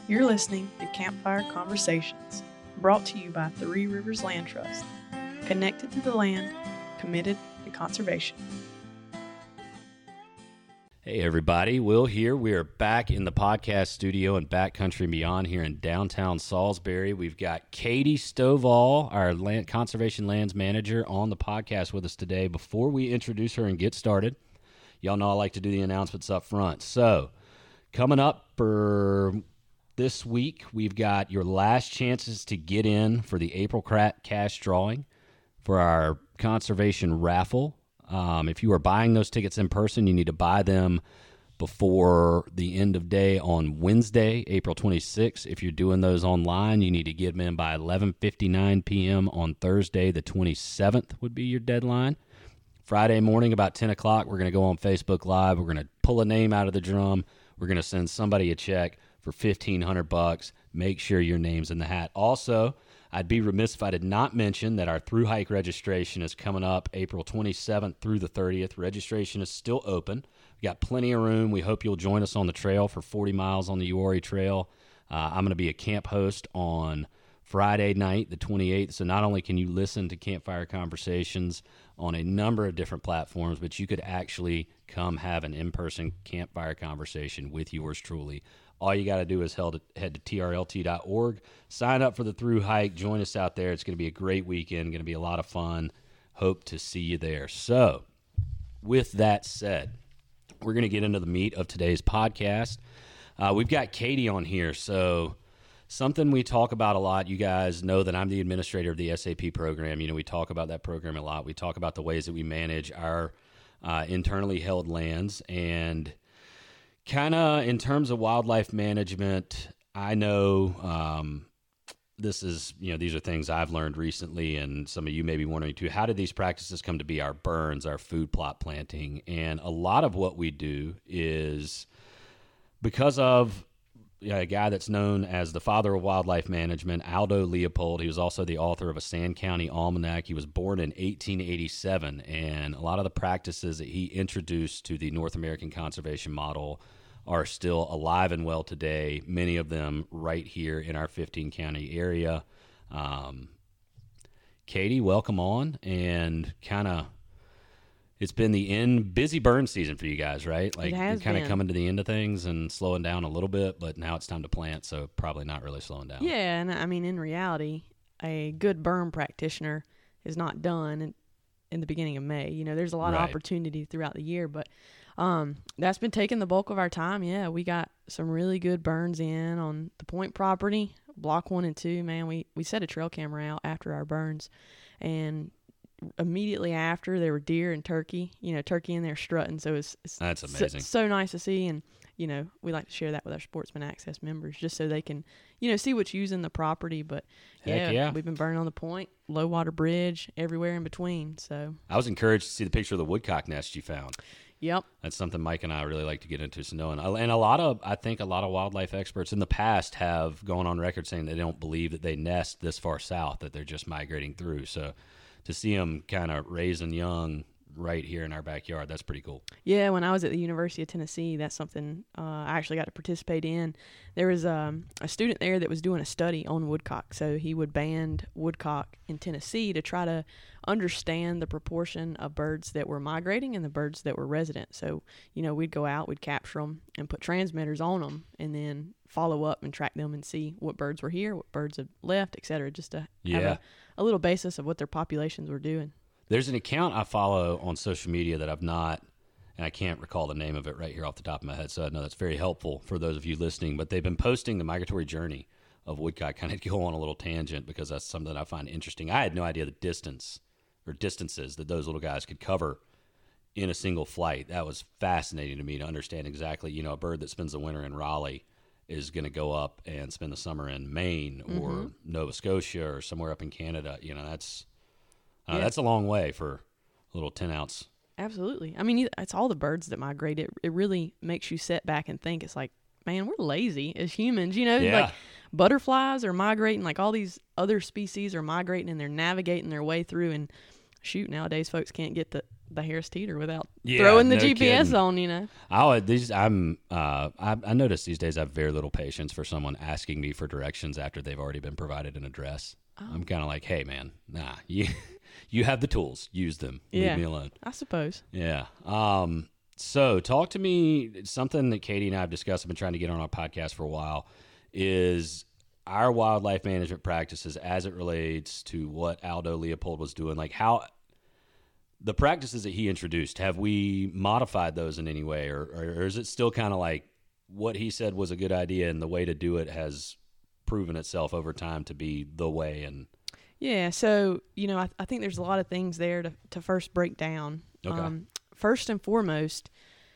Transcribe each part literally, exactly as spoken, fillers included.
You're listening to Campfire Conversations, brought to you by Three Rivers Land Trust. Connected to the land, committed to conservation. Hey everybody, Will here. We are back in the podcast studio in Backcountry and Beyond here in downtown Salisbury. We've got Katie Stovall, our land, Conservation Lands Manager, on the podcast with us today. Before we introduce her and get started, y'all know I like to do the announcements up front. So, coming up for this week, we've got your last chances to get in for the April cash drawing for our conservation raffle. Um, if you are buying those tickets in person, you need to buy them before the end of day on Wednesday, April twenty-sixth. If you're doing those online, you need to get them in by eleven fifty-nine p.m. on Thursday, the twenty-seventh would be your deadline. Friday morning, about ten o'clock, we're going to go on Facebook Live. We're going to pull a name out of the drum. We're going to send somebody a check for fifteen hundred bucks. Make sure your name's in the hat. Also, I'd be remiss if I did not mention that our through hike registration is coming up April twenty-seventh through the thirtieth. Registration is still open. We've got plenty of room. We hope you'll join us on the trail for forty miles on the Uwharrie Trail. Uh, I'm going to be a camp host on Friday night, the twenty-eighth. So not only can you listen to Campfire Conversations on a number of different platforms, but you could actually come have an in-person campfire conversation with yours truly. All you got to do is head to T R L T dot org, sign up for the through hike, join us out there. It's going to be a great weekend, going to be a lot of fun. Hope to see you there. So, with that said, we're going to get into the meat of today's podcast. Uh, we've got Katie on here, so something we talk about a lot. You guys know that I'm the administrator of the S A P program. You know, we talk about that program a lot. We talk about the ways that we manage our uh, internally held lands, and kind of in terms of wildlife management, I know um, this is, you know, these are things I've learned recently, and some of you may be wondering too, how did these practices come to be? Our burns, our food plot planting, and a lot of what we do is because of a guy that's known as the father of wildlife management, Aldo Leopold. He was also the author of a Sand County Almanac. He was born in eighteen eighty-seven, and a lot of the practices that he introduced to the North American conservation model are still alive and well today, many of them right here in our fifteen county area. Um, Katie, welcome on, and kind of it's been the end busy burn season for you guys, right? Like you're kind of coming to the end of things and slowing down a little bit, but now it's time to plant, so probably not really slowing down. Yeah, and I mean, in reality, a good burn practitioner is not done in, in the beginning of May. You know, there's a lot Right. of opportunity throughout the year, but um, that's been taking the bulk of our time. Yeah, we got some really good burns in on the Point property, block one and two. Man, we, we set a trail camera out after our burns, and immediately after there were deer and turkey, you know, turkey in there strutting. So it's, it's That's amazing. So, so nice to see. And, you know, we like to share that with our Sportsman Access members just so they can, you know, see what's using the property. But yeah, yeah, we've been burning on the Point, low water bridge, everywhere in between. So I was encouraged to see the picture of the woodcock nest you found. Yep. That's something Mike and I really like to get into. So knowing, and a lot of, I think a lot of wildlife experts in the past have gone on record saying they don't believe that they nest this far south, that they're just migrating through. So to see them kind of raising young right here in our backyard, that's pretty cool. Yeah, when I was at the University of Tennessee, that's something uh, I actually got to participate in. There was um, a student there that was doing a study on woodcock. So he would band woodcock in Tennessee to try to understand the proportion of birds that were migrating and the birds that were resident. So, you know, we'd go out, we'd capture them and put transmitters on them and then follow up and track them and see what birds were here, what birds had left, et cetera, just to Yeah. have a, a little basis of what their populations were doing. There's an account I follow on social media that I've not, and I can't recall the name of it right here off the top of my head, so I know that's very helpful for those of you listening, but they've been posting the migratory journey of woodcock. Kind of go on a little tangent because that's something that I find interesting. I had no idea the distance or distances that those little guys could cover in a single flight. That was fascinating to me to understand exactly, you know, a bird that spends the winter in Raleigh is going to go up and spend the summer in Maine or Mm-hmm. Nova Scotia or somewhere up in Canada. You know, that's uh, Yeah. that's a long way for a little ten ounce. Absolutely. I mean, it's all the birds that migrate. It it really makes you sit back and think. It's like, man, we're lazy as humans, you know? Yeah. Like butterflies are migrating, like all these other species are migrating and they're navigating their way through. And shoot, nowadays folks can't get the, the Harris Teeter without Yeah, throwing the no G P S kidding. on, you know. I these I'm uh I, I notice these days I have very little patience for someone asking me for directions after they've already been provided an address. Oh. I'm kind of like, hey man, nah, you you have the tools, use them, Yeah. leave me alone. I suppose. Yeah. Um. So talk to me. Something that Katie and I have discussed. I've been trying to get on our podcast for a while. Is our wildlife management practices as it relates to what Aldo Leopold was doing, like how the practices that he introduced, have we modified those in any way, or, or is it still kind of like what he said was a good idea and the way to do it has proven itself over time to be the way? And Yeah, so, you know, I, I think there's a lot of things there to, to first break down. Okay. Um, first and foremost,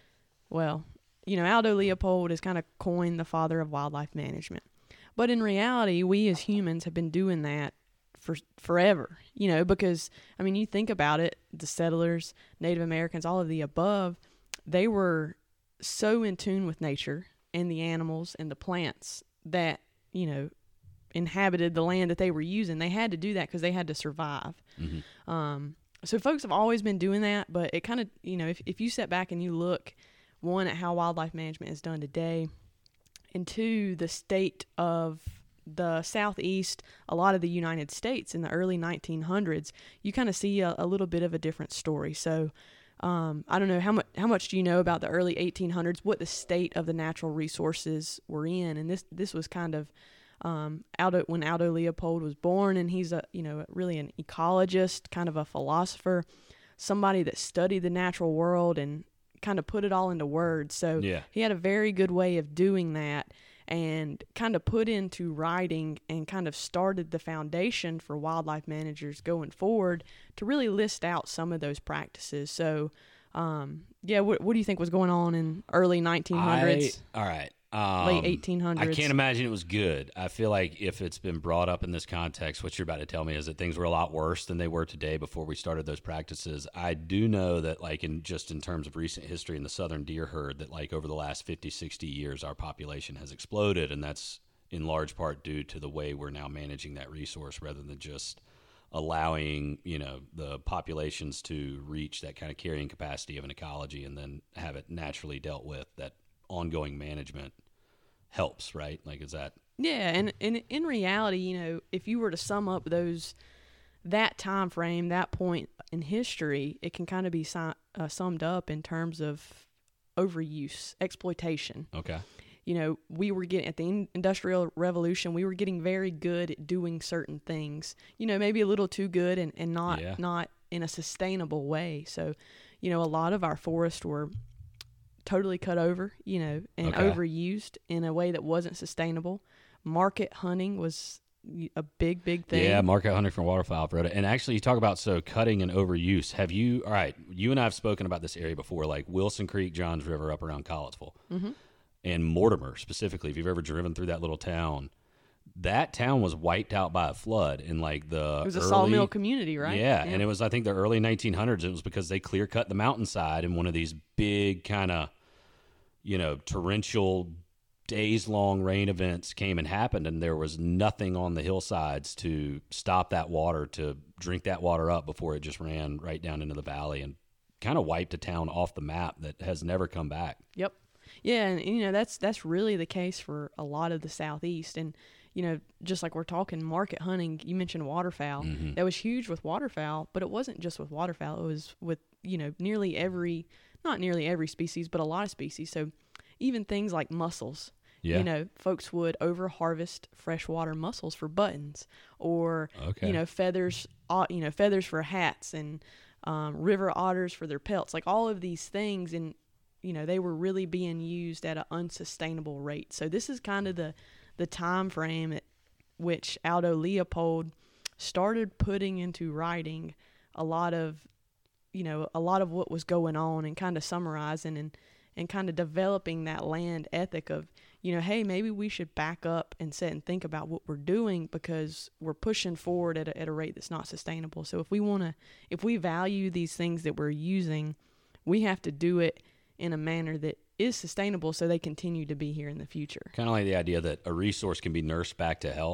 well, you know, Aldo Leopold is kind of coined the father of wildlife management. But in reality, we as humans have been doing that for forever, you know, because, I mean, you think about it, the settlers, Native Americans, all of the above, they were so in tune with nature and the animals and the plants that, you know, inhabited the land that they were using. They had to do that because they had to survive. mm-hmm. Um, so folks have always been doing that, but it kind of, you know, if, if you step back and you look, one, at how wildlife management is done today, and two, the state of the Southeast, a lot of the United States in the early nineteen hundreds, you kind of see a, a little bit of a different story. So um, I don't know, how much how much do you know about the early eighteen hundreds, what the state of the natural resources were in? And this this was kind of um, Aldo, when Aldo Leopold was born, and he's a, you know, really an ecologist, kind of a philosopher, somebody that studied the natural world and kind of put it all into words. So Yeah. he had a very good way of doing that and kind of put into writing and kind of started the foundation for wildlife managers going forward to really list out some of those practices. So, um, yeah, what, what do you think was going on in early nineteen hundreds, I, all right. Um, late eighteen hundreds? I can't imagine it was good. I feel like if it's been brought up in this context, what you're about to tell me is that things were a lot worse than they were today before we started those practices. I do know that, like, in just in terms of recent history in the southern deer herd, that like over the last fifty, sixty years, our population has exploded, and that's in large part due to the way we're now managing that resource rather than just allowing, you know, the populations to reach that kind of carrying capacity of an ecology and then have it naturally dealt with. That ongoing management helps, right? Like, is that? Yeah, and, and in reality, you know, if you were to sum up those, that time frame, that point in history, it can kind of be si- uh, summed up in terms of overuse, exploitation. Okay. You know, we were getting, at the in- Industrial Revolution, we were getting very good at doing certain things, you know, maybe a little too good and, and not, Yeah. not in a sustainable way. So, you know, a lot of our forests were totally cut over, you know, and Okay. overused in a way that wasn't sustainable. Market hunting was a big, big thing. Yeah, market hunting for waterfowl, I've read it. And actually, you talk about, so cutting and overuse. Have you, all right, you and I have spoken about this area before, like Wilson Creek, Johns River up around Collettsville. Mm-hmm. And Mortimer, specifically, if you've ever driven through that little town, that town was wiped out by a flood in like the It was a early, sawmill community, right? Yeah, and it was, I think, the early nineteen hundreds. It was because they clear cut the mountainside in one of these big kind of, you know, torrential days long rain events came and happened, and there was nothing on the hillsides to stop that water, to drink that water up before it just ran right down into the valley and kind of wiped a town off the map that has never come back. Yep. Yeah, and you know, that's that's really the case for a lot of the Southeast. And you know, just like we're talking market hunting, you mentioned waterfowl. Mhm. That was huge with waterfowl, but it wasn't just with waterfowl. It was with, you know, nearly every, not nearly every species, but a lot of species. So even things like mussels. Yeah. You know, folks would over harvest freshwater mussels for buttons, or Okay. you know, feathers, uh, you know, feathers for hats, and um, river otters for their pelts. Like all of these things, and you know, they were really being used at an unsustainable rate. So this is kind of the the time frame at which Aldo Leopold started putting into writing a lot of, you know, a lot of what was going on, and kind of summarizing and and kind of developing that land ethic of, you know, hey, maybe we should back up and sit and think about what we're doing, because we're pushing forward at a, at a rate that's not sustainable. So if we want to, if we value these things that we're using, we have to do it in a manner that is sustainable so they continue to be here in the future. Kind of like the idea that a resource can be nursed back to health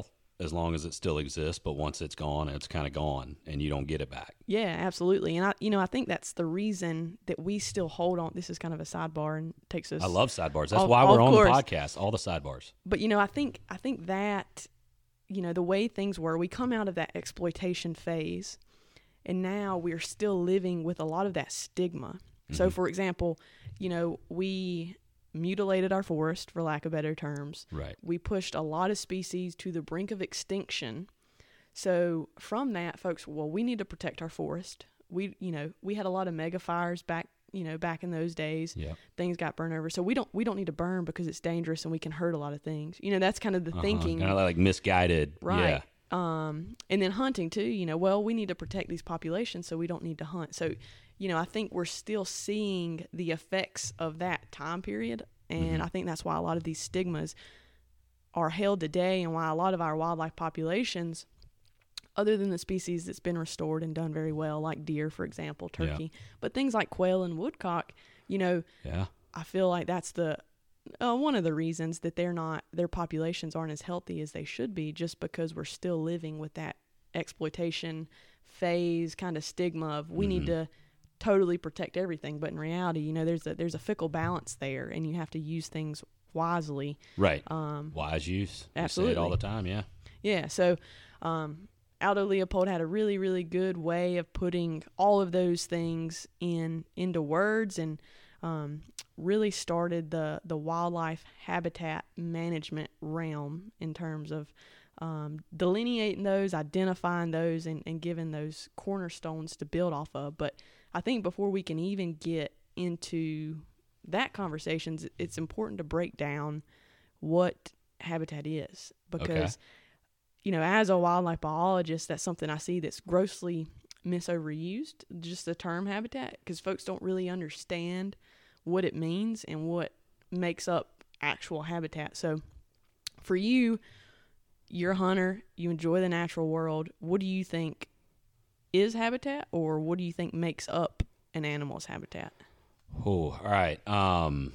as long as it still exists, but once it's gone, it's kind of gone and you don't get it back. Yeah, absolutely. And I, you know, I think that's the reason that we still hold on. This is kind of a sidebar and takes us. I love sidebars. That's off, why we're on course. the podcast, all the sidebars. But, you know, I think, I think that, you know, the way things were, we come out of that exploitation phase and now we're still living with a lot of that stigma. Mm-hmm. So, for example, you know, we mutilated our forest, for lack of better terms. Right. We pushed a lot of species to the brink of extinction. So from that, folks, well, we need to protect our forest. We, you know, we had a lot of mega fires back, you know, back in those days. Yeah. Things got burned over. So we don't, we don't need to burn because it's dangerous and we can hurt a lot of things. You know, that's kind of the uh-huh. thinking. Kind of like misguided. Right. Yeah. Um, and then hunting too, you know, well, we need to protect these populations, so we don't need to hunt. So, you know, I think we're still seeing the effects of that time period. And mm-hmm. I think that's why a lot of these stigmas are held today and why a lot of our wildlife populations, other than the species that's been restored and done very well, like deer, for example, turkey, yeah. but things like quail and woodcock, you know, yeah. I feel like that's the uh, one of the reasons that they're not, their populations aren't as healthy as they should be, just because we're still living with that exploitation phase kind of stigma of we mm-hmm. need to totally protect everything. But in reality, you know, there's a, there's a fickle balance there and you have to use things wisely. Right. Um, Wise use. Absolutely. You say it all the time. Yeah. Yeah. So, um, Aldo Leopold had a really, really good way of putting all of those things in into words, and um, really started the, the wildlife habitat management realm in terms of um, delineating those, identifying those, and, and giving those cornerstones to build off of. But I think before we can even get into that conversation, it's important to break down what habitat is, because okay. you know, as a wildlife biologist, that's something I see that's grossly misoverused, just the term habitat, because folks don't really understand what it means and what makes up actual habitat. So for you, you're a hunter, you enjoy the natural world. What do you think is habitat, or what do you think makes up an animal's habitat? Oh, all right. Um,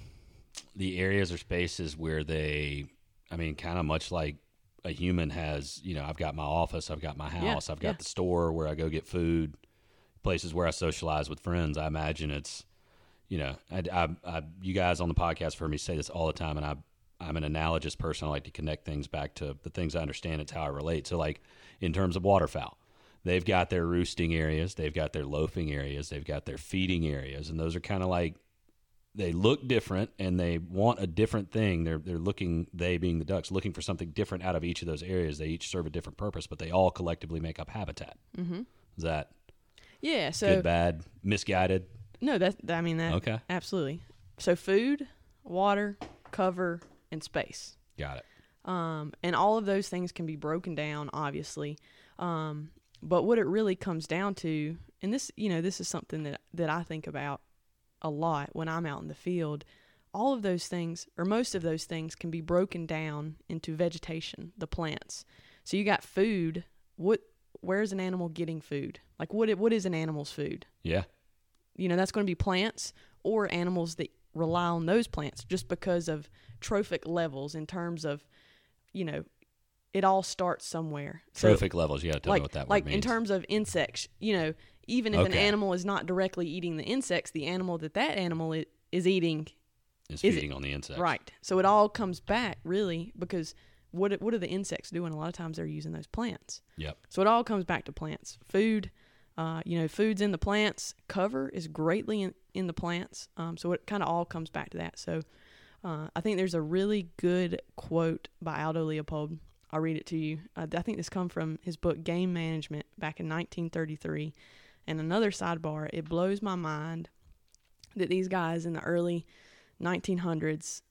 the areas or spaces where they, I mean, kind of much like a human has, you know, I've got my office, I've got my house, yeah, I've got yeah. the store where I go get food, places where I socialize with friends. I imagine it's, you know, I, I, I, you guys on the podcast have heard me say this all the time, and I, I'm an analogous person. I like to connect things back to the things I understand. It's how I relate. So, like, in terms of waterfowl, they've got their roosting areas, they've got their loafing areas, they've got their feeding areas, and those are kind of like, they look different and they want a different thing. They're they're looking, they being the ducks, looking for something different out of each of those areas. They each serve a different purpose, but they all collectively make up habitat. Mm-hmm. Is that yeah? So good, bad, misguided? No, that I mean that. Okay, absolutely. So food, water, cover, and space. Got it. Um, and all of those things can be broken down, obviously. Um, but what it really comes down to, and this, you know, this is something that that I think about a lot when I'm out in the field. All of those things, or most of those things, can be broken down into vegetation, the plants. So you got food. What? Where's an animal getting food? Like what? What is an animal's food? Yeah. You know, that's going to be plants or animals that rely on those plants just because of trophic levels in terms of, you know, it all starts somewhere. Trophic so, levels, you got to tell like, me what that word like means. In terms of insects, you know, even if okay. an animal is not directly eating the insects, the animal that that animal is, is eating is, is feeding on the insects. Right. So it all comes back, really, because what what are the insects doing? A lot of times they're using those plants. Yep. So it all comes back to plants. Food, uh, you know, food's in the plants. Cover is greatly in, in the plants. Um, so it kind of all comes back to that. So uh, I think there's a really good quote by Aldo Leopold. I'll read it to you. Uh, I think this comes from his book Game Management back in nineteen thirty-three. And another sidebar, it blows my mind that these guys in the early nineteen hundreds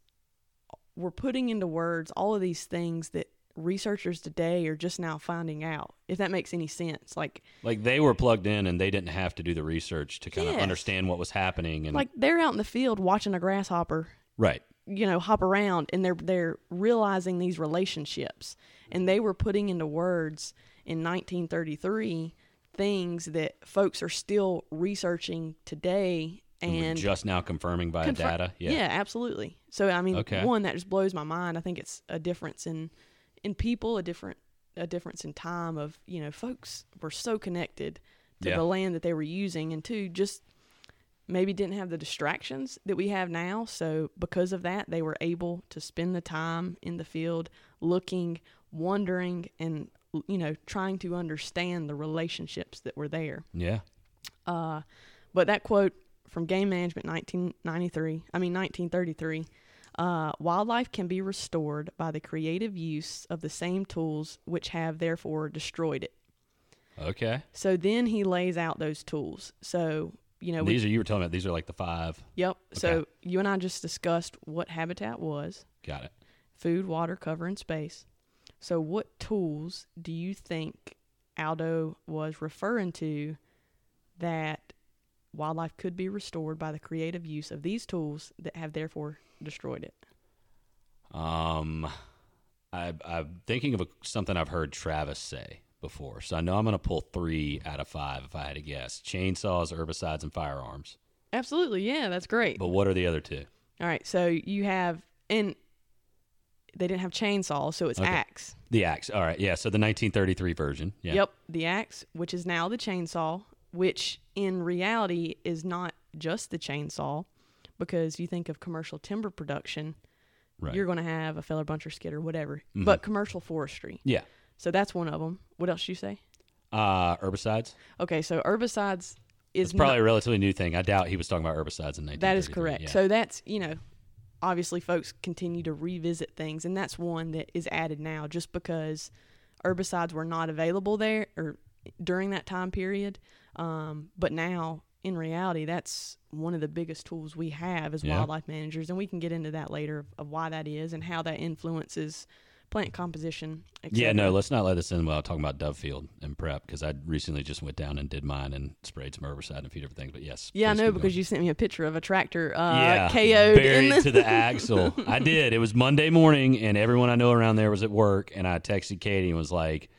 were putting into words all of these things that researchers today are just now finding out, if that makes any sense. Like, like they were plugged in and they didn't have to do the research to kind yes. of understand what was happening. And like they're out in the field watching a grasshopper. Right. You know, hop around, and they're they're realizing these relationships, and they were putting into words in nineteen thirty-three things that folks are still researching today, and, and just now confirming by confirm- data. Yeah. yeah, absolutely. So I mean, okay. one that just blows my mind. I think it's a difference in in people, a different a difference in time of, you know, folks were so connected to Yeah. the land that they were using, and two, just maybe didn't have the distractions that we have now. So because of that, they were able to spend the time in the field looking, wondering, and, you know, trying to understand the relationships that were there. Yeah. Uh, but that quote from Game Management nineteen ninety-three, I mean nineteen thirty-three, uh, wildlife can be restored by the creative use of the same tools which have therefore destroyed it. Okay. So then he lays out those tools. So, you know, These we, are, you were telling me, these are like the five. yep. So Okay. you and I just discussed what habitat was: Got it. food, water, cover, and space. So what tools do you think Aldo was referring to that wildlife could be restored by the creative use of these tools that have therefore destroyed it? Um, I, I'm thinking of a, something I've heard Travis say before. So I know I'm going to pull three out of five if I had to guess. Chainsaws, herbicides, and firearms. Absolutely. Yeah, that's great. But what are the other two? All right. So you have, and they didn't have chainsaws, so it's Okay. axe. The axe. All right. Yeah. So the nineteen thirty-three version. Yeah. Yep. The axe, which is now the chainsaw, which in reality is not just the chainsaw, because you think of commercial timber production, Right. you're going to have a feller buncher skid or whatever, Mhm. but commercial forestry. Yeah. So that's one of them. What else did you say? Uh, herbicides. Okay, so herbicides is It's probably not, a relatively new thing. I doubt he was talking about herbicides in nineteen thirty-three. that is correct. Yeah. So that's, you know, obviously folks continue to revisit things, and that's one that is added now just because herbicides were not available there or during that time period. Um, but now, in reality, that's one of the biggest tools we have as Yeah. wildlife managers, and we can get into that later of, of why that is and how that influences plant composition. et Yeah, cetera. no, let's not let this in while talking about Dovefield and prep, because I recently just went down and did mine and sprayed some herbicide and a few different things. But yes. Yeah, I please know keep because going. you sent me a picture of a tractor uh, yeah, K O'd buried in the to the axle. I did. It was Monday morning, and everyone I know around there was at work, and I texted Katie and was like,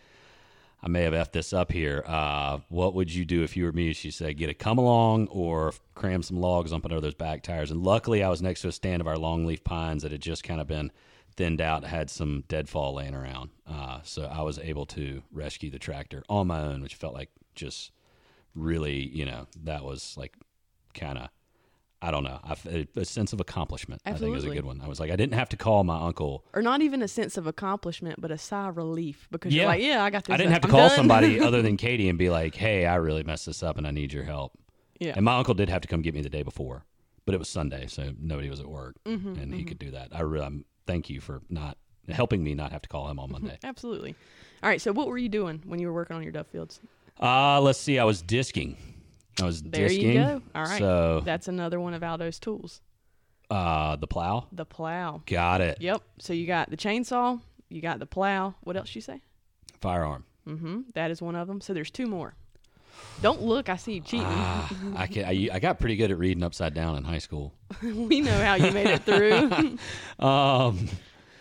I may have effed this up here. Uh, what would you do if you were me? She said, get a come along or cram some logs up under those back tires. And luckily, I was next to a stand of our longleaf pines that had just kind of been thinned out, had some deadfall laying around. Uh, so I was able to rescue the tractor on my own, which felt like just really, you know, that was like kind of, I don't know, I, a sense of accomplishment. I think is a Absolutely. good one. I was like, I didn't have to call my uncle. or not even a sense of accomplishment, but a sigh of relief because Yeah. you're like, yeah, I got this. I didn't have to I'm call done. somebody other than Katie and be like, hey, I really messed this up and I need your help. Yeah. And my uncle did have to come get me the day before, but it was Sunday, so nobody was at work, Mm-hmm, and he could do that. I really um, thank you for not helping me not have to call him on Monday. Absolutely. All right. So what were you doing when you were working on your dove fields? Uh, let's see. I was disking. I was There disking. you go. All right. So That's another one of Aldo's tools, uh, the plow. the plow. Got it. Yep. So you got the chainsaw, you got the plow. What else you say? Firearm. Mm-hmm. That is one of them. So there's two more. Don't look. I see you cheating. Ah, I can. I, I got pretty good at reading upside down in high school. We know how you made it through. Um.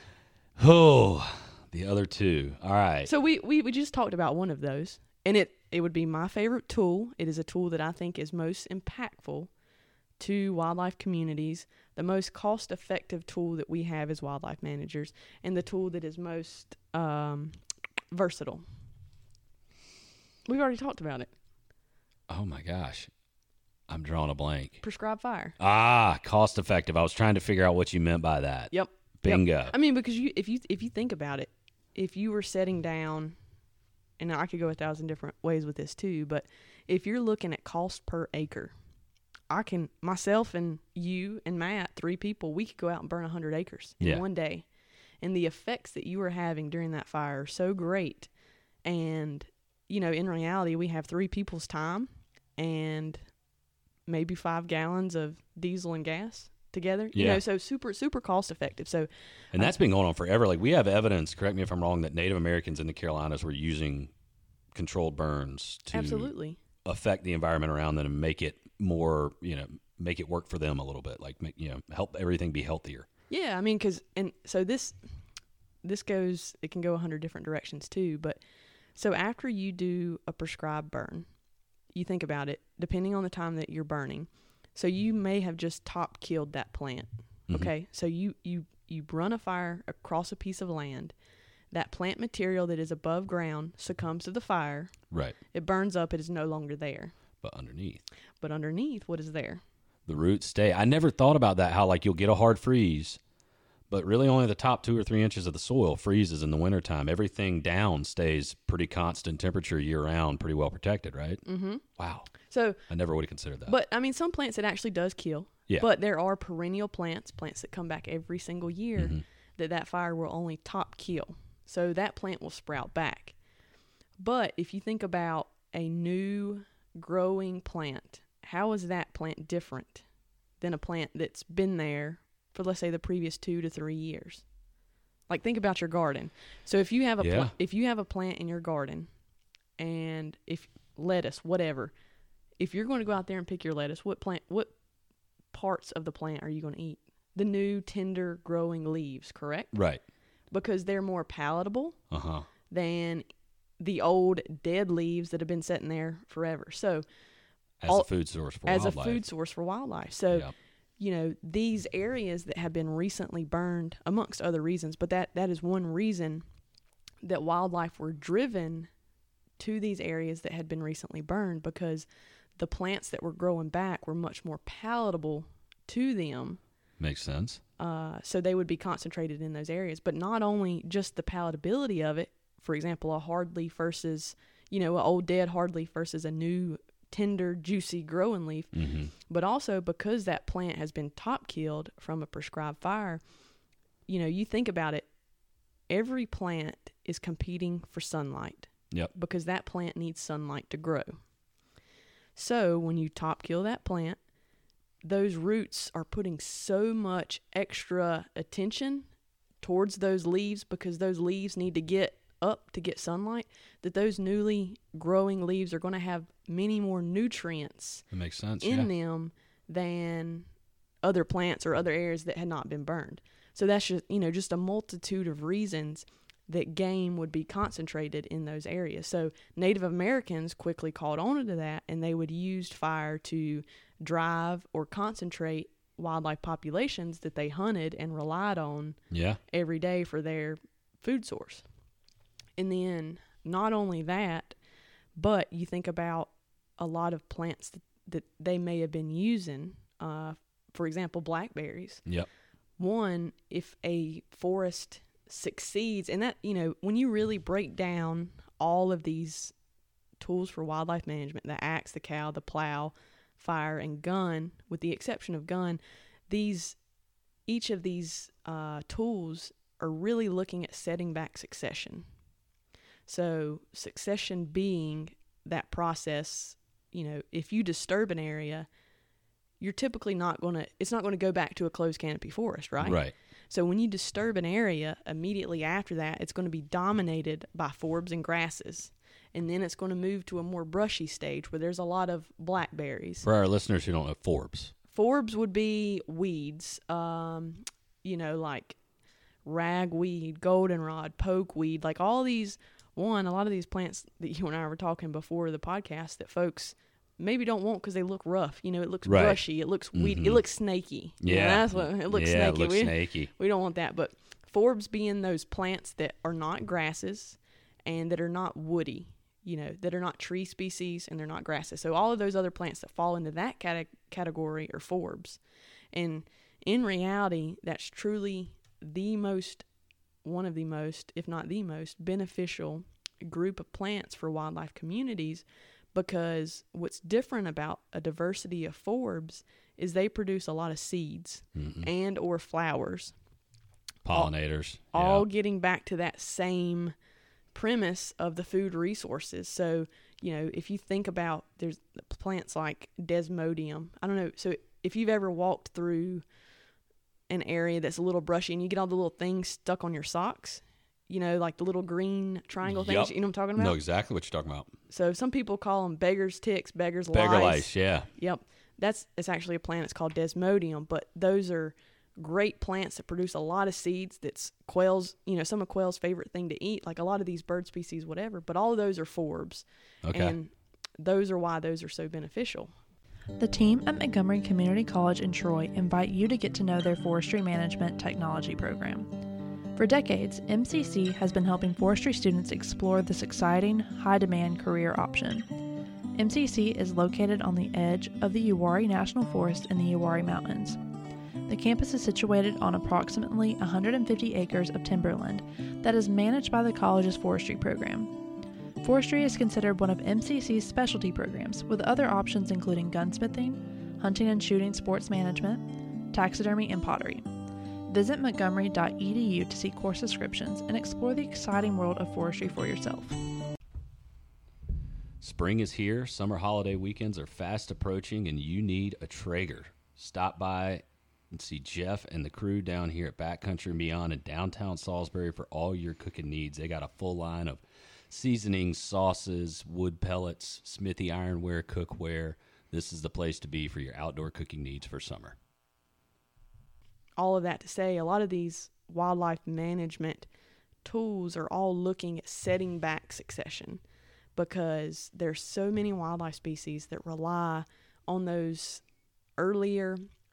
Oh, the other two. All right. So we, we, we just talked about one of those, and it, it would be my favorite tool. It is a tool that I think is most impactful to wildlife communities, the most cost-effective tool that we have as wildlife managers, and the tool that is most um, versatile. We've already talked about it. Oh my gosh, I'm drawing a blank. Prescribed fire. Ah, cost effective. I was trying to figure out what you meant by that. Yep. Bingo. I mean, because you, if you if you think about it, if you were setting down, and I could go a thousand different ways with this too, but if you're looking at cost per acre, I can, myself and you and Matt, three people, we could go out and burn one hundred acres in Yeah. one day. And the effects that you were having during that fire are so great. And, you know, in reality, we have three people's time and maybe five gallons of diesel and gas together. You Yeah. know, so super, super cost effective. So, And that's been going on forever. Like, we have evidence, correct me if I'm wrong, that Native Americans in the Carolinas were using controlled burns to absolutely. affect the environment around them and make it more, you know, make it work for them a little bit. Like, make, you know, help everything be healthier. Yeah, I mean, because, and so this, this goes, it can go a hundred different directions too, but so after you do a prescribed burn, you think about it, depending on the time that you're burning, so you may have just top killed that plant. Mhm. Okay, so you, you, you run a fire across a piece of land that plant material that is above ground succumbs to the fire. Right. It burns up. It is no longer there. But underneath. But underneath, what is there? The roots stay. I never thought about that, how like you'll get a hard freeze, but really only the top two or three inches of the soil freezes in the wintertime. Everything down stays pretty constant temperature year round, pretty well protected, right? Mm-hmm. Wow. So I never would have considered that. But, I mean, some plants it actually does kill. Yeah. But there are perennial plants, plants that come back every single year, mm-hmm. that that fire will only top kill. So that plant will sprout back. But if you think about a new growing plant, how is that plant different than a plant that's been there for, let's say, the previous two to three years? Like, think about your garden. So if you have a Yeah. pl- if you have a plant in your garden, and if lettuce, whatever, if you're going to go out there and pick your lettuce, what plant, what parts of the plant are you going to eat? The new, tender, growing leaves, correct? Right. Because they're more palatable Uh-huh. than the old dead leaves that have been sitting there forever. So As all, a food source for as wildlife. a food source for wildlife. So, Yep. you know, these areas that have been recently burned, amongst other reasons, but that, that is one reason that wildlife were driven to these areas that had been recently burned, because the plants that were growing back were much more palatable to them. Makes sense. Uh, so they would be concentrated in those areas. But not only just the palatability of it, for example, a hard leaf versus, you know, an old dead hard leaf versus a new tender, juicy growing leaf, Mm-hmm. but also because that plant has been top killed from a prescribed fire. You know, you think about it, every plant is competing for sunlight. Yep. Because that plant needs sunlight to grow. So when you top kill that plant, those roots are putting so much extra attention towards those leaves, because those leaves need to get up to get sunlight, that those newly growing leaves are going to have many more nutrients That makes sense. in yeah. them than other plants or other areas that had not been burned. So that's just, you know, just a multitude of reasons that game would be concentrated in those areas. So Native Americans quickly caught on to that, and they would use fire to drive or concentrate wildlife populations that they hunted and relied on Yeah. every day for their food source. And then not only that, but you think about a lot of plants that, that they may have been using, uh, for example, blackberries. Yep. One, if a forest succeeds, and that, you know, when you really break down all of these tools for wildlife management, the axe, the cow, the plow, fire, and gun, with the exception of gun, these, each of these uh, tools are really looking at setting back succession. So succession being that process, you know, if you disturb an area, you're typically not going to, it's not going to go back to a closed canopy forest, right? Right. So when you disturb an area, immediately after that, it's going to be dominated by forbs and grasses. And then it's going to move to a more brushy stage where there's a lot of blackberries. For our listeners who don't know forbs. Forbs would be weeds, um, you know, like ragweed, goldenrod, pokeweed, like all these, one, a lot of these plants that you and I were talking before the podcast that folks maybe don't want because they look rough. You know, it looks Right. brushy. It looks weed. Mhm. It looks snaky. You know, Yeah. that's what it looks yeah, snaky. it looks we, snaky. we don't want that. But forbs being those plants that are not grasses and that are not woody, you know, that are not tree species and they're not grasses. So all of those other plants that fall into that cate- category are forbs. And in reality, that's truly the most, one of the most, if not the most, beneficial group of plants for wildlife communities, because what's different about a diversity of forbs is they produce a lot of seeds Mhm. and or flowers, Pollinators. all yeah. getting back to that same premise of the food resources. So, you know, if you think about, there's plants like Desmodium. I don't know. So if you've ever walked through an area that's a little brushy and you get all the little things stuck on your socks, you know, like the little green triangle Yup. things, you know what I'm talking about? know exactly what you're talking about. So some people call them beggar's ticks, beggar's Beggar lice. lice, yeah. Yep. That's, it's actually a plant. It's called Desmodium, but those are great plants that produce a lot of seeds. That's quails, you know, some of quail's favorite thing to eat, like a lot of these bird species, whatever, but all of those are forbs. Okay. And those are why those are so beneficial. The team at Montgomery Community College in Troy invite you to get to know their forestry management technology program. For decades, M C C has been helping forestry students explore this exciting, high-demand career option. M C C is located on the edge of the Uwharrie National Forest in the Uwharrie Mountains. The campus is situated on approximately one hundred fifty acres of timberland that is managed by the college's forestry program. Forestry is considered one of M C C's specialty programs, with other options including gunsmithing, hunting and shooting sports management, taxidermy, and pottery. Visit montgomery dot e d u to see course descriptions and explore the exciting world of forestry for yourself. Spring is here, summer holiday weekends are fast approaching, and you need a Traeger. Stop by and see Jeff and the crew down here at Backcountry and Beyond in downtown Salisbury for all your cooking needs. They got a full line of seasonings, sauces, wood pellets, Smithy ironware, cookware. This is the place to be for your outdoor cooking needs for summer. All of that to say, a lot of these wildlife management tools are all looking at setting back succession, because there's so many wildlife species that rely on those earlier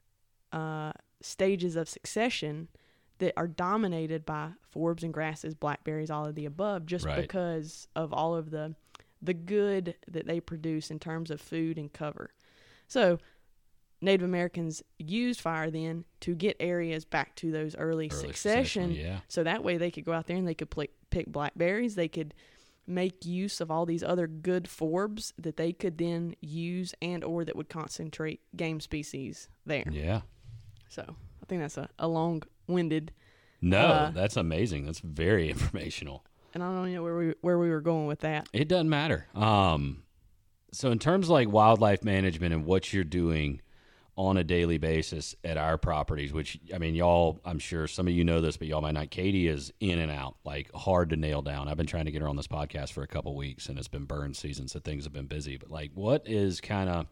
uh, stages of succession that are dominated by forbs and grasses, blackberries, all of the above, just Right. because of all of the the good that they produce in terms of food and cover. So Native Americans used fire then to get areas back to those early, Early succession, succession, yeah. so that way they could go out there and they could pl- pick blackberries. They could make use of all these other good forbs that they could then use and or that would concentrate game species there. Yeah. So I think that's a, a long-winded, No, Uh, that's amazing. That's very informational. and I don't know where we where we were going with that. It doesn't matter. Um, so in terms of like wildlife management and what you're doing on a daily basis at our properties, which, I mean, y'all, I'm sure some of you know this, but y'all might not. Katie is in and out, like hard to nail down. I've been trying to get her on this podcast for a couple weeks, and it's been burn season, so things have been busy. But like, what is kind of,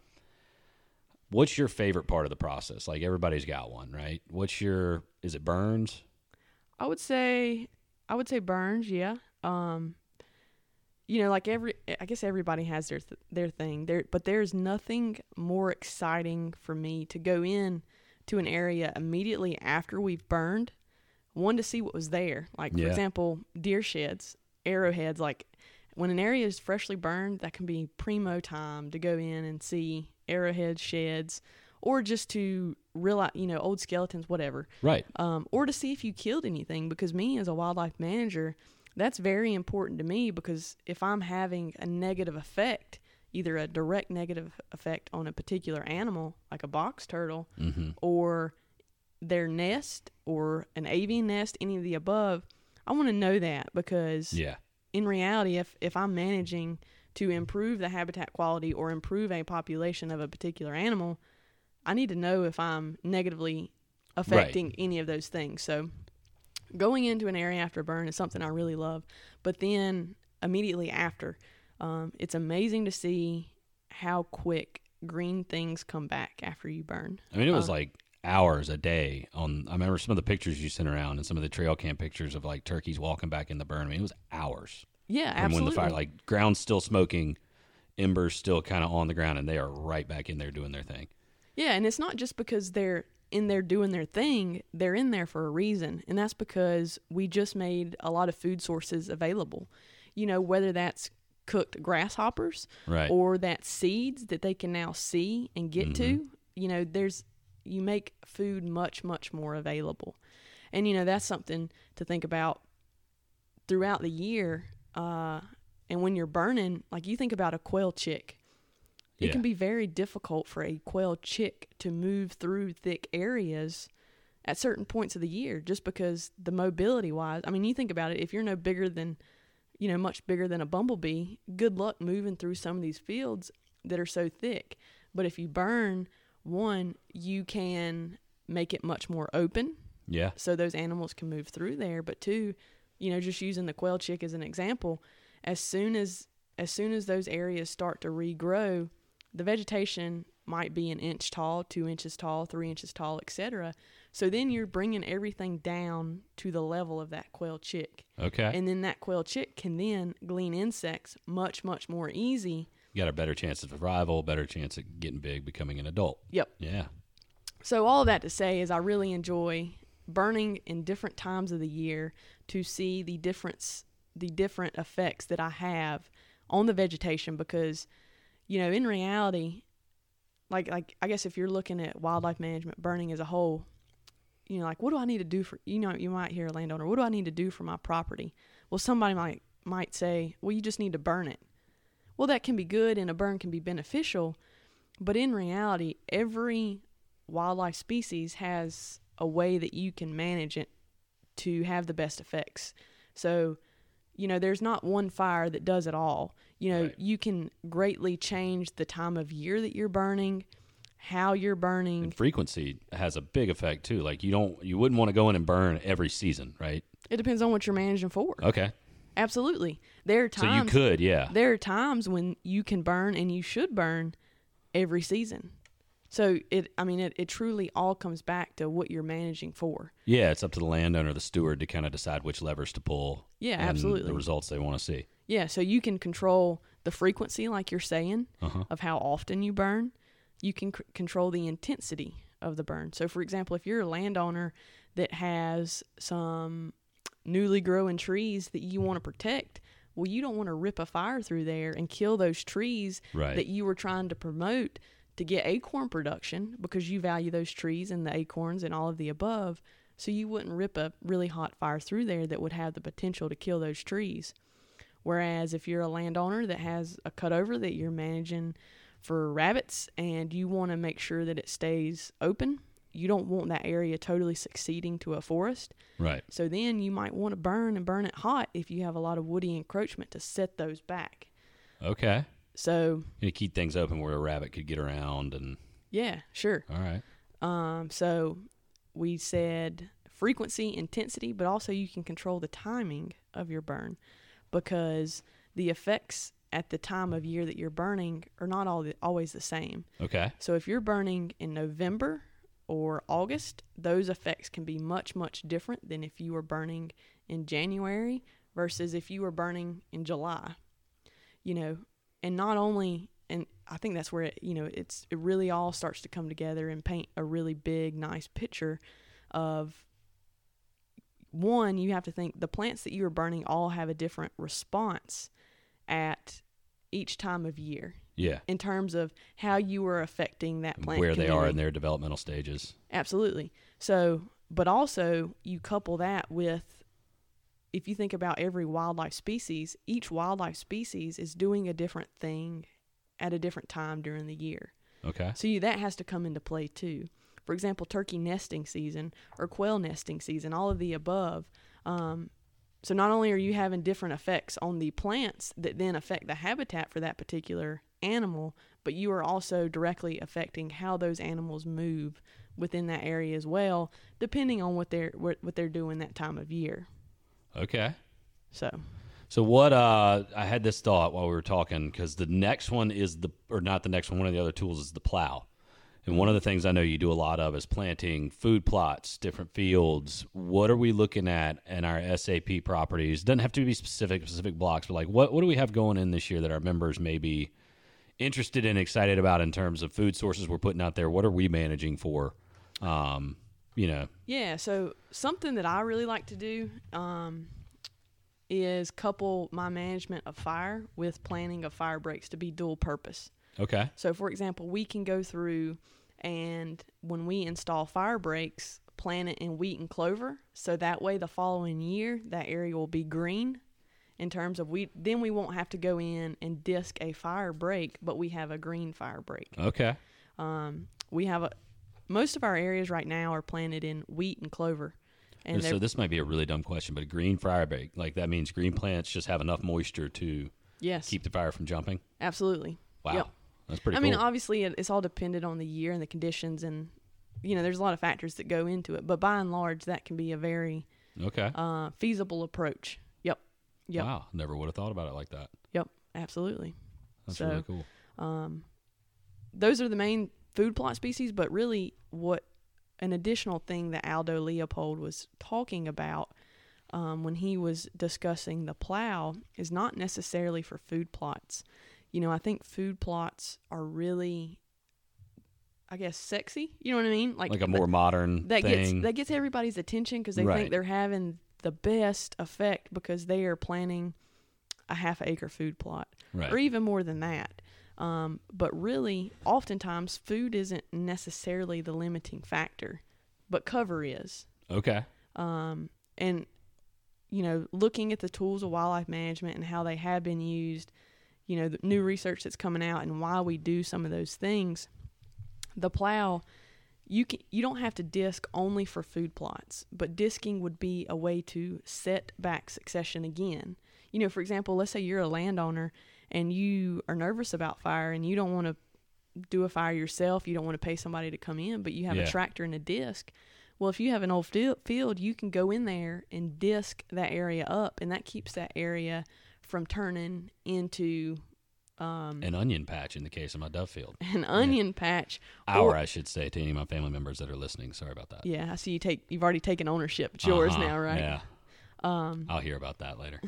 what's your favorite part of the process? Like, everybody's got one, right? What's your, is it burns? I would say I would say burns, yeah. Um, you know, like every I guess everybody has their th- their thing. There, but there's nothing more exciting for me to go in to an area immediately after we've burned. One, to see what was there. Like for Yeah. example, deer sheds, arrowheads. Like when an area is freshly burned, that can be primo time to go in and see arrowhead sheds, or just to realize, you know, old skeletons, whatever. Right. Um, or to see if you killed anything, because me as a wildlife manager, that's very important to me, because if I'm having a negative effect, either a direct negative effect on a particular animal, like a box turtle, Mm-hmm. or their nest, or an avian nest, any of the above, I want to know that, because Yeah. in reality, if, if I'm managing to improve the habitat quality or improve a population of a particular animal, I need to know if I'm negatively affecting Right. any of those things. So going into an area after a burn is something I really love. But then immediately after, um, it's amazing to see how quick green things come back after you burn. I mean, it was Uh, like hours a day on, I remember some of the pictures you sent around and some of the trail cam pictures of like turkeys walking back in the burn. I mean, it was hours Yeah, from absolutely. when the fire, like ground's still smoking, embers still kind of on the ground, and they are right back in there doing their thing. Yeah, and it's not just because they're in there doing their thing, they're in there for a reason, and that's because we just made a lot of food sources available. You know, whether that's cooked grasshoppers Right. or that's seeds that they can now see and get to. You know, there's you make food much, much more available. And, you know, that's something to think about throughout the year. Uh, and when you're burning, like you think about a quail chick. It Yeah. can be very difficult for a quail chick to move through thick areas at certain points of the year, just because the mobility wise, I mean, you think about it, if you're no bigger than, you know, much bigger than a bumblebee, good luck moving through some of these fields that are so thick. But if you burn, one, you can make it much more open, Yeah. so those animals can move through there. But two, you know, just using the quail chick as an example, as soon as as soon as those areas start to regrow, the vegetation might be an inch tall, two inches tall, three inches tall, et cetera. So then you're bringing everything down to the level of that quail chick. Okay. And then that quail chick can then glean insects much, much more easy. You got a better chance of survival, better chance of getting big, becoming an adult. Yep. Yeah. So all of that to say is I really enjoy burning in different times of the year to see the difference, the different effects that I have on the vegetation, because, you know, in reality, like, like I guess if you're looking at wildlife management, burning as a whole, you know, like, what do I need to do for, you know, you might hear a landowner, what do I need to do for my property? Well, somebody might, might say, well, you just need to burn it. Well, that can be good and a burn can be beneficial, but in reality, every wildlife species has a way that you can manage it to have the best effects. So, you know, there's not one fire that does it all. You know, Right. you can greatly change the time of year that you're burning, how you're burning. And frequency has a big effect too. Like you don't, you wouldn't want to go in and burn every season, right? It depends on what you're managing for. Okay. Absolutely. There are So you times could, yeah. there are times when you can burn and you should burn every season. So it I mean it, it truly all comes back to what you're managing for. Yeah, it's up to the landowner, the steward, to kind of decide which levers to pull. Yeah, and absolutely. the results they want to see. Yeah, so you can control the frequency, like you're saying, Uh-huh. of how often you burn. You can c- control the intensity of the burn. So, for example, if you're a landowner that has some newly growing trees that you want to protect, well, you don't want to rip a fire through there and kill those trees Right. that you were trying to promote to get acorn production, because you value those trees and the acorns and all of the above. So you wouldn't rip a really hot fire through there that would have the potential to kill those trees. Whereas if you're a landowner that has a cutover that you're managing for rabbits and you want to make sure that it stays open, you don't want that area totally succeeding to a forest. Right. So then you might want to burn and burn it hot if you have a lot of woody encroachment to set those back. Okay. So, You keep things open where a rabbit could get around and yeah, sure. all right. Um, so we said frequency, intensity, but also you can control the timing of your burn, because the effects at the time of year that you're burning are not all the, always the same. Okay. So if you're burning in November or August, those effects can be much, much different than if you were burning in January versus if you were burning in July. You know, and not only, and I think that's where it, you know, it's it really all starts to come together and paint a really big, nice picture of, one, you have to think the plants that you are burning all have a different response at each time of year Yeah. in terms of how you are affecting that plant Where they are community. in their developmental stages. Absolutely. So, but also you couple that with, if you think about every wildlife species, each wildlife species is doing a different thing at a different time during the year. Okay. So you, that has to come into play too. For example, turkey nesting season or quail nesting season, all of the above. Um, so not only are you having different effects on the plants that then affect the habitat for that particular animal, but you are also directly affecting how those animals move within that area as well, depending on what they're what, what they're doing that time of year. Okay. So So what, uh, I had this thought while we were talking, because the next one is the, or not the next one, one of the other tools is the plow. And one of the things I know you do a lot of is planting food plots, different fields. What are we looking at in our S A P properties? Doesn't have to be specific, specific blocks, but like what, what do we have going in this year that our members may be interested and excited about in terms of food sources we're putting out there? What are we managing for? Um, you know, yeah, so something that I really like to do, um, is couple my management of fire with planning of fire breaks to be dual purpose. okay. So, for example, we can go through and when we install fire breaks, plant it in wheat and clover. So that way the following year, that area will be green in terms of we, then we won't have to go in and disc a fire break, but we have a green fire break. Okay. Um, we have a, most of our areas right now are planted in wheat and clover. And so they're- this might be a really dumb question, but a green fire break, like that means green plants just have enough moisture to yes, keep the fire from jumping? absolutely. Wow. Yep. That's pretty I cool. mean, obviously, it, it's all dependent on the year and the conditions, and you know, there's a lot of factors that go into it. But by and large, that can be a very okay. uh, feasible approach. Yep. Yep. Wow. Never would have thought about it like that. Yep. Absolutely. That's So, really cool. Um, those are the main food plot species, but really, what an additional thing that Aldo Leopold was talking about um, when he was discussing the plow is not necessarily for food plots. You know, I think food plots are really I guess, sexy. You know what I mean? Like, like a more modern that thing. gets that gets everybody's attention because they Right. think they're having the best effect because they are planting a half acre food plot, right. or even more than that. Um, but really, oftentimes, food isn't necessarily the limiting factor, but cover is. Okay. Um, and, you know, looking at the tools of wildlife management and how they have been used, you know, the new research that's coming out and why we do some of those things, the plow, you can, you don't have to disc only for food plots, but disking would be a way to set back succession again. You know, for example, let's say you're a landowner and you are nervous about fire and you don't want to do a fire yourself. You don't want to pay somebody to come in, but you have Yeah. a tractor and a disc. Well, if you have an old field, you can go in there and disc that area up, and that keeps that area from turning into um, an onion patch in the case of my dove field. An onion yeah. patch. Our, or, I should say, to any of my family members that are listening. Sorry about that. Yeah, I see you take. You've already taken ownership. It's yours uh-huh, now, right? Yeah. Um, I'll hear about that later.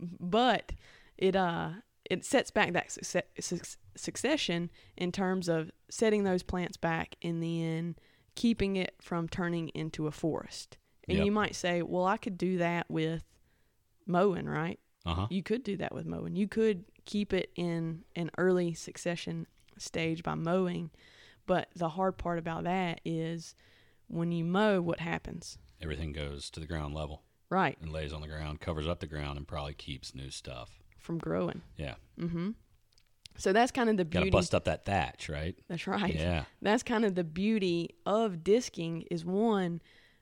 But it uh it sets back that success, su- succession in terms of setting those plants back and then keeping it from turning into a forest. And yep. you might say, well, I could do that with mowing, right? Uh-huh. You could do that with mowing. You could keep it in an early succession stage by mowing. But the hard part about that is when you mow, what happens? Everything goes to the ground level. Right. And lays on the ground, covers up the ground, and probably keeps new stuff from growing. Yeah. Mm-hmm. So that's kind of the beauty. Got to bust up that thatch, right? That's right. Yeah. That's kind of the beauty of disking is, one,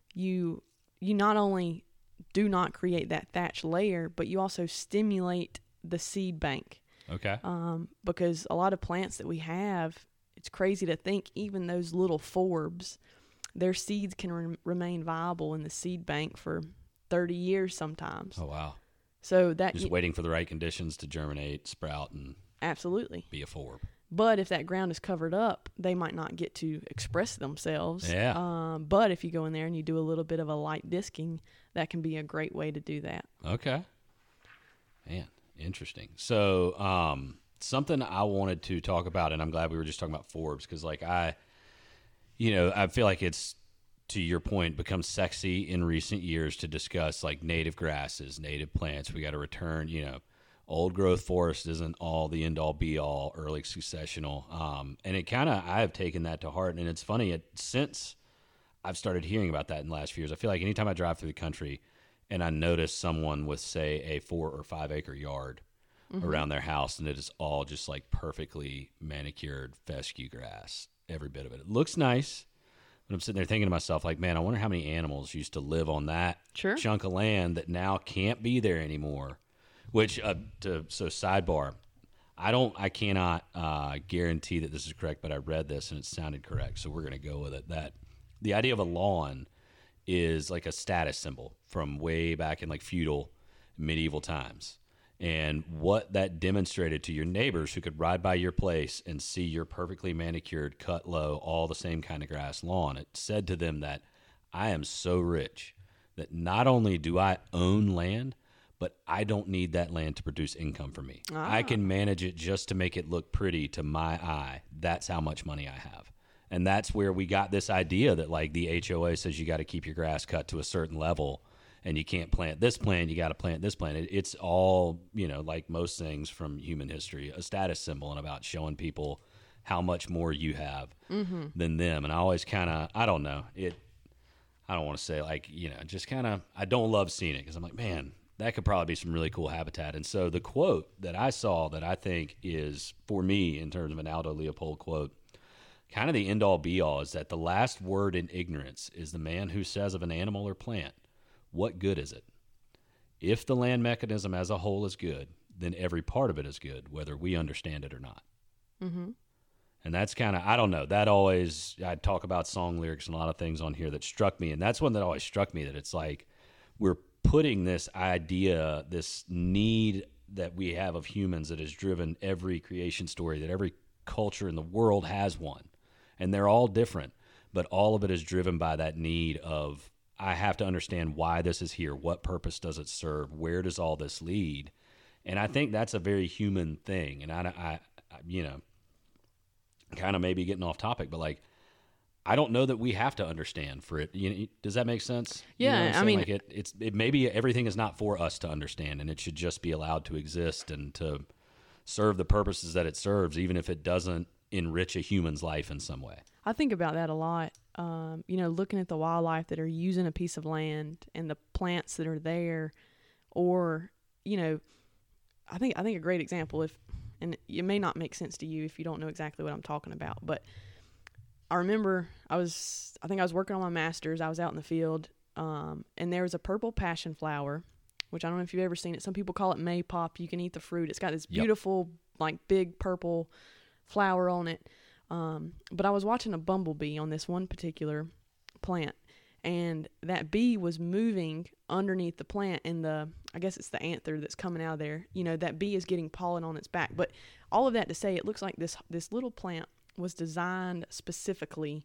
you you not only do not create that thatch layer, but you also stimulate the seed bank. Okay. Um, because a lot of plants that we have, it's crazy to think even those little forbs, their seeds can re- remain viable in the seed bank for thirty years sometimes. Oh, wow. So that Just you, waiting for the right conditions to germinate, sprout, and absolutely be a forb. But if that ground is covered up, they might not get to express themselves. Yeah. Um, but if you go in there and you do a little bit of a light disking, that can be a great way to do that. Okay. Man, interesting. So um, something I wanted to talk about, and I'm glad we were just talking about forbs, because like I, you know, I feel like it's, to your point, become sexy in recent years to discuss like native grasses, native plants. We got to return, you know, old growth forest isn't all the end all be all, early successional. Um, and it kind of, I have taken that to heart. And it's funny, it, since I've started hearing about that in the last few years, I feel like anytime I drive through the country and I notice someone with, say, a four or five acre yard mm-hmm. around their house, and it is all just like perfectly manicured fescue grass, every bit of it. It looks nice. But I'm sitting there thinking to myself, like, man, I wonder how many animals used to live on that sure. chunk of land that now can't be there anymore. Which, uh, to, so sidebar, I don't, I cannot uh, guarantee that this is correct, but I read this and it sounded correct, so we're going to go with it. That the idea of a lawn is like a status symbol from way back in like feudal, medieval times. And what that demonstrated to your neighbors who could ride by your place and see your perfectly manicured, cut low, all the same kind of grass lawn, it said to them that I am so rich that not only do I own land, but I don't need that land to produce income for me. Ah. I can manage it just to make it look pretty to my eye. That's how much money I have. And that's where we got this idea that like the H O A says you got to keep your grass cut to a certain level, and you can't plant this plant, you got to plant this plant. It, it's all, you know, like most things from human history, a status symbol and about showing people how much more you have mm-hmm. than them. And I always kind of, I don't know, it, I don't want to say like, you know, just kind of, I don't love seeing it because I'm like, man, that could probably be some really cool habitat. And so the quote that I saw that I think is, for me, in terms of an Aldo Leopold quote, kind of the end-all be-all is that the last word in ignorance is the man who says of an animal or plant, what good is it? If the land mechanism as a whole is good, then every part of it is good, whether we understand it or not. Mm-hmm. And that's kind of, I don't know, that always, I talk about song lyrics and a lot of things on here that struck me. And that's one that always struck me, that it's like we're putting this idea, this need that we have of humans that has driven every creation story, that every culture in the world has one. And they're all different, but all of it is driven by that need of, I have to understand why this is here. What purpose does it serve? Where does all this lead? And I think that's a very human thing. And I, I, I you know, kind of maybe getting off topic, but like, I don't know that we have to understand for it. You know, does that make sense? You know Yeah, what I'm I saying? mean- like it, it's it, maybe everything is not for us to understand, and it should just be allowed to exist and to serve the purposes that it serves, even if it doesn't enrich a human's life in some way. I think about that a lot. Um, you know, looking at the wildlife that are using a piece of land and the plants that are there, or you know, I think I think a great example, if and it may not make sense to you if you don't know exactly what I'm talking about, but I remember I was I think I was working on my master's. I was out in the field, um, and there was a purple passion flower, which I don't know if you've ever seen it. Some people call it maypop. You can eat the fruit. It's got this Yep. beautiful, like big purple flower on it. Um, but I was watching a bumblebee on this one particular plant, and that bee was moving underneath the plant, and the I guess it's the anther that's coming out of there. You know, that bee is getting pollen on its back. But all of that to say, it looks like this this little plant was designed specifically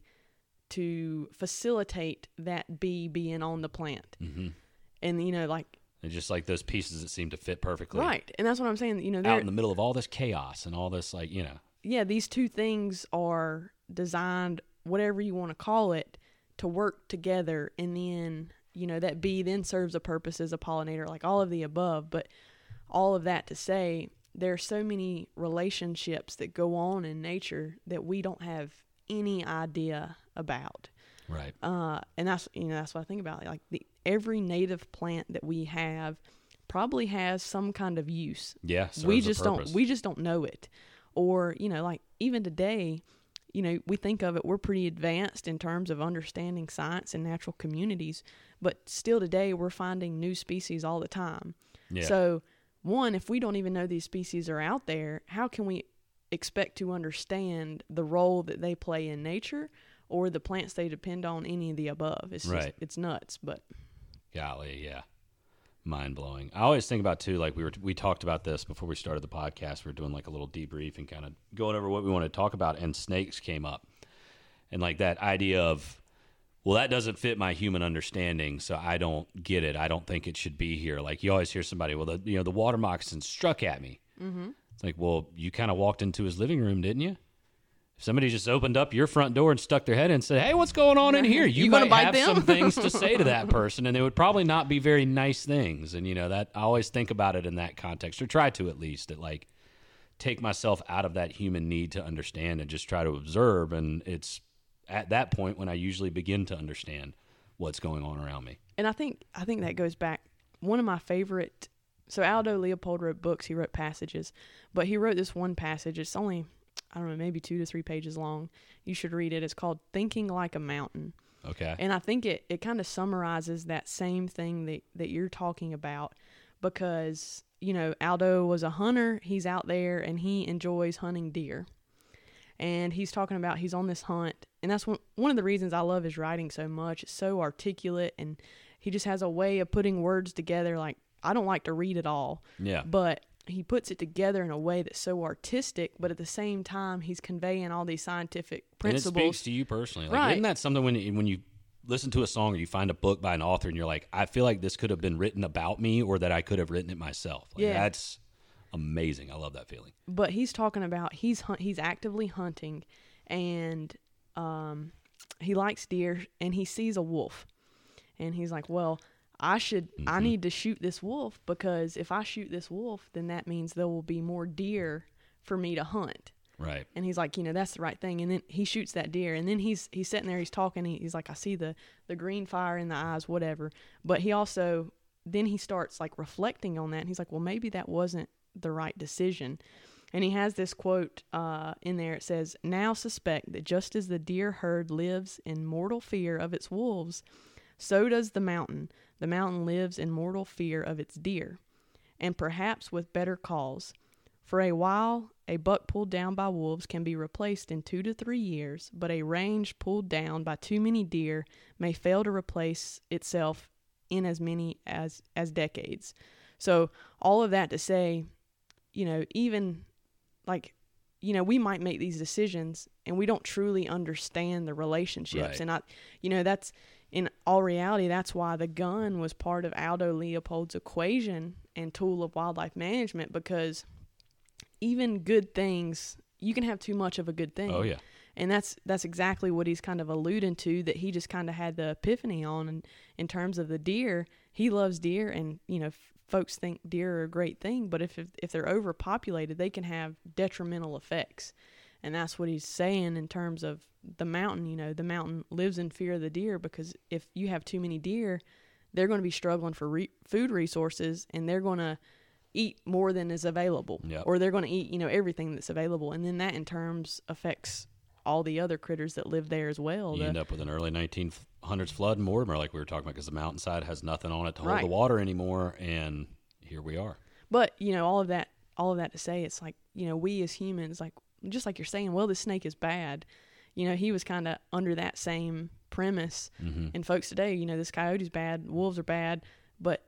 to facilitate that bee being on the plant. Mm-hmm. And you know, like And just like those pieces that seem to fit perfectly, right, and that's what I'm saying. You know, out they're in the middle of all this chaos and all this, like you know. yeah, these two things are designed, whatever you want to call it, to work together, and then you know that bee then serves a purpose as a pollinator, like all of the above. But all of that to say, there are so many relationships that go on in nature that we don't have any idea about. Right. Uh, and that's you know that's what I think about. Like the every native plant that we have probably has some kind of use. Yeah. Serves we a just purpose. don't we just don't know it. Or you know, like even today, you know, we think of it, we're pretty advanced in terms of understanding science and natural communities, but still today we're finding new species all the time. Yeah. So one, if we don't even know these species are out there, how can we expect to understand the role that they play in nature or the plants they depend on, any of the above? It's just, Right. it's nuts, but Golly, yeah. Mind blowing. I always think about too, like we were, we talked about this before we started the podcast. We were doing like a little debrief and kind of going over what we wanted to talk about, and snakes came up, and like that idea of, well, that doesn't fit my human understanding, so I don't get it. I don't think it should be here. Like you always hear somebody, well, the you know the water moccasin struck at me. mm-hmm. It's like, well, you kind of walked into his living room, didn't you? If somebody just opened up your front door and stuck their head in and said, hey, what's going on in here? You, You gonna might bite have them? some things to say to that person, and they would probably not be very nice things. And, you know, that I always think about it in that context, or try to at least, that like take myself out of that human need to understand and just try to observe. And it's at that point when I usually begin to understand what's going on around me. And I think I think that goes back. One of my favorite. So Aldo Leopold wrote books. He wrote passages, but he wrote this one passage. It's only, I don't know, maybe two to three pages long. You should read it. It's called "Thinking Like a Mountain." Okay. And I think it, it kind of summarizes that same thing that, that you're talking about, because, you know, Aldo was a hunter. He's out there and he enjoys hunting deer. And he's talking about he's on this hunt. And that's one, one of the reasons I love his writing so much. It's so articulate, and he just has a way of putting words together. Like, I don't like to read it all. Yeah. But he puts it together in a way that's so artistic, but at the same time, he's conveying all these scientific principles. And it speaks to you personally. Like, Right. Isn't that something when you, when you listen to a song or you find a book by an author and you're like, I feel like this could have been written about me, or that I could have written it myself. Like, Yeah. That's amazing. I love that feeling. But he's talking about he's hunt, he's actively hunting, and um, he likes deer, and he sees a wolf, and he's like, well, I should Mm-hmm. I need to shoot this wolf, because if I shoot this wolf, then that means there will be more deer for me to hunt. Right. And he's like, you know, that's the right thing. And then he shoots that deer, and then he's he's sitting there, he's talking, he, he's like, I see the the green fire in the eyes, whatever. But he also then he starts like reflecting on that, and he's like, well, maybe that wasn't the right decision. And he has this quote uh, in there. It says, now suspect that just as the deer herd lives in mortal fear of its wolves, so does the mountain. The mountain lives in mortal fear of its deer, and perhaps with better cause. For a while, a buck pulled down by wolves can be replaced in two to three years, but a range pulled down by too many deer may fail to replace itself in as many as, as decades. So all of that to say, you know, even like, you know, we might make these decisions and we don't truly understand the relationships. Right. And I, you know, that's in all reality, that's why the gun was part of Aldo Leopold's equation and tool of wildlife management, because even good things, you can have too much of a good thing. Oh, yeah. And that's that's exactly what he's kind of alluding to, that he just kind of had the epiphany on. And in terms of the deer, he loves deer, and, you know, f- folks think deer are a great thing, but if, if if they're overpopulated, they can have detrimental effects. And that's what he's saying in terms of the mountain. You know, the mountain lives in fear of the deer, because if you have too many deer, they're going to be struggling for re- food resources, and they're going to eat more than is available, yep. or they're going to eat, you know, everything that's available. And then that in terms affects all the other critters that live there as well. You the, end up with an early nineteen hundreds flood in Mortimer, like we were talking about, because the mountainside has nothing on it to hold right. the water anymore, and here we are. But, you know, all of that, all of that to say, it's like, you know, we as humans, like, just like you're saying, well, this snake is bad. You know, he was kind of under that same premise. Mm-hmm. And folks today, you know, this coyote's bad, wolves are bad, but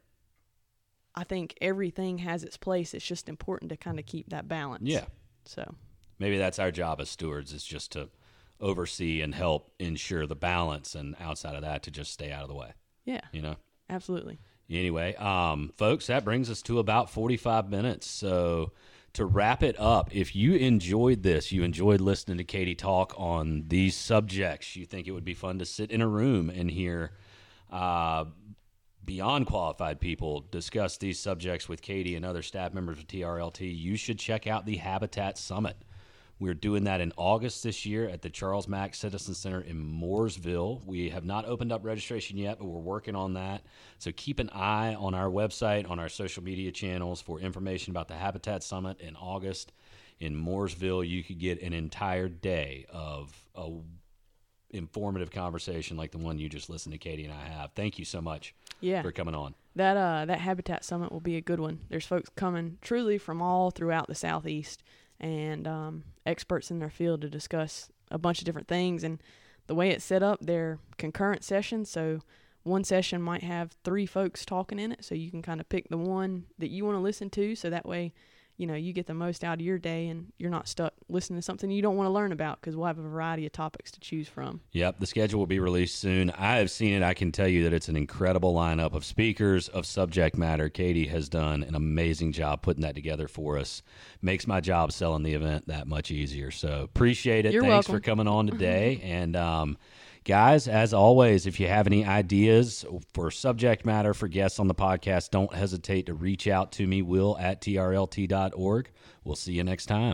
I think everything has its place. It's just important to kind of keep that balance. Yeah. So maybe that's our job as stewards, is just to oversee and help ensure the balance, and outside of that, to just stay out of the way. Yeah. You know? Absolutely. Anyway, um, folks, that brings us to about forty-five minutes. So to wrap it up, if you enjoyed this, you enjoyed listening to Katie talk on these subjects, you think it would be fun to sit in a room and hear uh, beyond qualified people discuss these subjects with Katie and other staff members of T R L T, you should check out the Habitat Summit. We're doing that in August this year at the Charles Mack Citizen Center in Mooresville. We have not opened up registration yet, but we're working on that. So keep an eye on our website, on our social media channels for information about the Habitat Summit in August in Mooresville. You could get an entire day of a informative conversation like the one you just listened to Katie and I have. Thank you so much yeah. for coming on. That uh that Habitat Summit will be a good one. There's folks coming truly from all throughout the Southeast, and um, experts in their field to discuss a bunch of different things. And the way it's set up, they're concurrent sessions, so one session might have three folks talking in it, so you can kind of pick the one that you want to listen to, so that way, you know, you get the most out of your day, and you're not stuck listening to something you don't want to learn about, because we'll have a variety of topics to choose from. Yep, the schedule will be released soon. I have seen it. I can tell you that it's an incredible lineup of speakers, of subject matter. Katie has done an amazing job putting that together for us. Makes my job selling the event that much easier. So appreciate it. You're Thanks welcome. for coming on today. And um, guys, as always, if you have any ideas for subject matter for guests on the podcast, don't hesitate to reach out to me, will at T R L T dot org. We'll see you next time.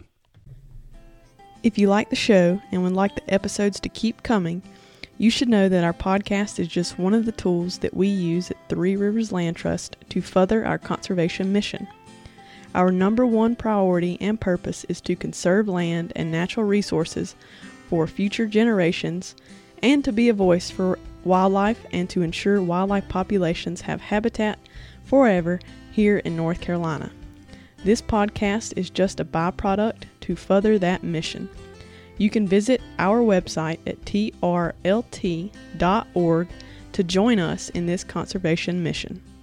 If you like the show and would like the episodes to keep coming, you should know that our podcast is just one of the tools that we use at Three Rivers Land Trust to further our conservation mission. Our number one priority and purpose is to conserve land and natural resources for future generations, and to be a voice for wildlife, and to ensure wildlife populations have habitat forever here in North Carolina. This podcast is just a byproduct to further that mission. You can visit our website at T R L T dot org to join us in this conservation mission.